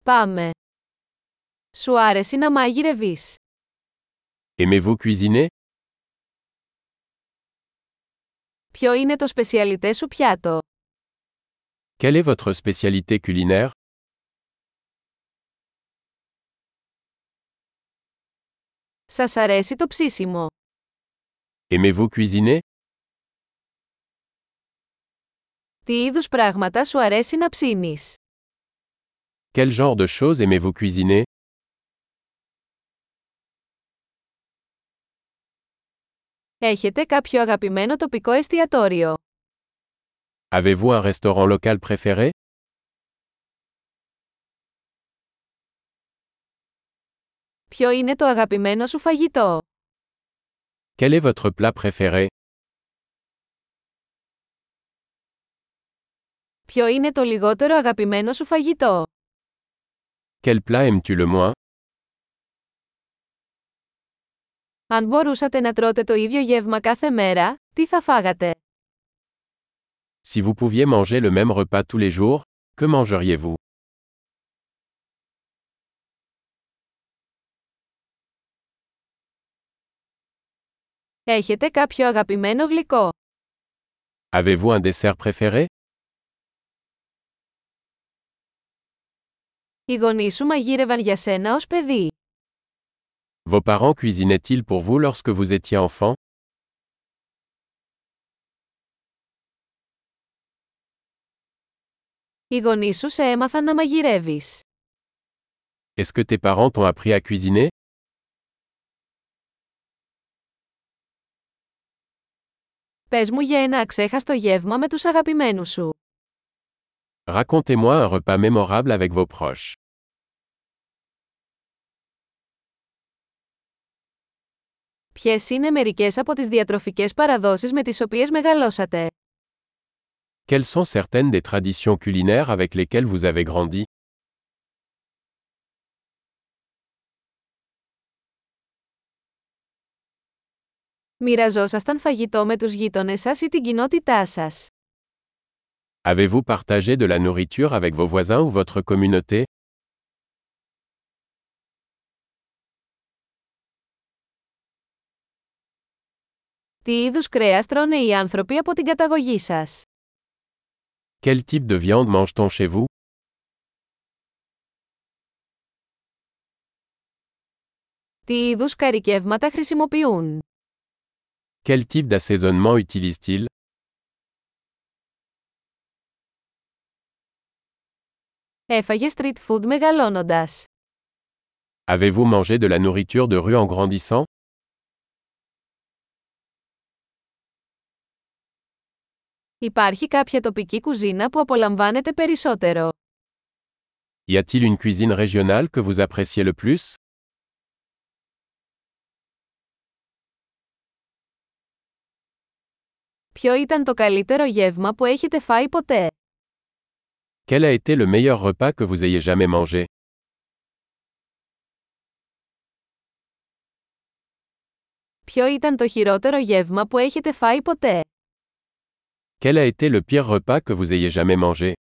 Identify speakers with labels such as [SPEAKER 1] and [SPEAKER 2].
[SPEAKER 1] Πάμε. Σου άρεσε να μαγειρεύεις?
[SPEAKER 2] Aimez-vous cuisiner?
[SPEAKER 1] Ποιο είναι το σπεσιαλιτέ σου πιάτο?
[SPEAKER 2] Quelle est votre spécialité culinaire?
[SPEAKER 1] Σας αρέσει το ψήσιμο?
[SPEAKER 2] Aimez-vous cuisiner?
[SPEAKER 1] Τι είδους πράγματα σου αρέσει να ψήνεις?
[SPEAKER 2] Quel genre de choses aimez-vous cuisiner?
[SPEAKER 1] Έχετε κάποιο αγαπημένο τοπικό εστιατόριο?
[SPEAKER 2] Avez-vous un restaurant local préféré?
[SPEAKER 1] Ποιο είναι το αγαπημένο σου φαγητό?
[SPEAKER 2] Quel est votre plat préféré?
[SPEAKER 1] Ποιο είναι το λιγότερο αγαπημένο σου φαγητό?
[SPEAKER 2] Quel plat aimes-tu le moins?
[SPEAKER 1] Αν μπορούσατε να τρώτε το ίδιο γεύμα κάθε μέρα, τι θα φάγατε?
[SPEAKER 2] Si vous pouviez manger le même repas tous les jours, que mangeriez-vous?
[SPEAKER 1] Έχετε κάποιο αγαπημένο γλυκό?
[SPEAKER 2] Avez-vous un dessert préféré?
[SPEAKER 1] Οι γονείς σου μαγείρευαν για σένα ως παιδί?
[SPEAKER 2] Vos parents cuisinaient-ils pour vous lorsque vous étiez enfant?
[SPEAKER 1] Οι γονείς σου σε έμαθαν να μαγειρεύεις?
[SPEAKER 2] Est-ce que tes parents t'ont appris à cuisiner?
[SPEAKER 1] Πες μου για ένα αξέχαστο γεύμα με τους αγαπημένους σου.
[SPEAKER 2] Racontez-moi un repas mémorable avec vos proches.
[SPEAKER 1] Ποιες είναι μερικές από τις διατροφικές παραδόσεις με τις οποίες μεγαλώσατε?
[SPEAKER 2] Quelles sont certaines des traditions culinaires avec lesquelles vous avez grandi?
[SPEAKER 1] Μοιραζόσασταν φαγητό με τους γείτονες σας ή την κοινότητά σας?
[SPEAKER 2] Avez-vous partagé de la nourriture avec vos voisins ou votre communauté?
[SPEAKER 1] Τι είδους κρέας τρώνε οι άνθρωποι από την καταγωγή σας?
[SPEAKER 2] Quel type de viande mange-t-on chez vous?
[SPEAKER 1] Τι είδους καρικεύματα χρησιμοποιούν?
[SPEAKER 2] Quel type d'assaisonnement utilise-t-il?
[SPEAKER 1] Έφαγες street food μεγαλώνοντας?
[SPEAKER 2] Avez-vous mangé de la nourriture de rue en grandissant?
[SPEAKER 1] Υπάρχει κάποια τοπική κουζίνα που απολαμβάνετε περισσότερο?
[SPEAKER 2] Y a-t-il une cuisine régionale que vous appréciez le plus?
[SPEAKER 1] Ποιο ήταν το καλύτερο γεύμα που έχετε φάει ποτέ?
[SPEAKER 2] Quel a été le meilleur repas que vous ayez jamais mangé?
[SPEAKER 1] Ποιο ήταν το χειρότερο γεύμα που έχετε φάει ποτέ?
[SPEAKER 2] Quel a été le pire repas que vous ayez jamais mangé?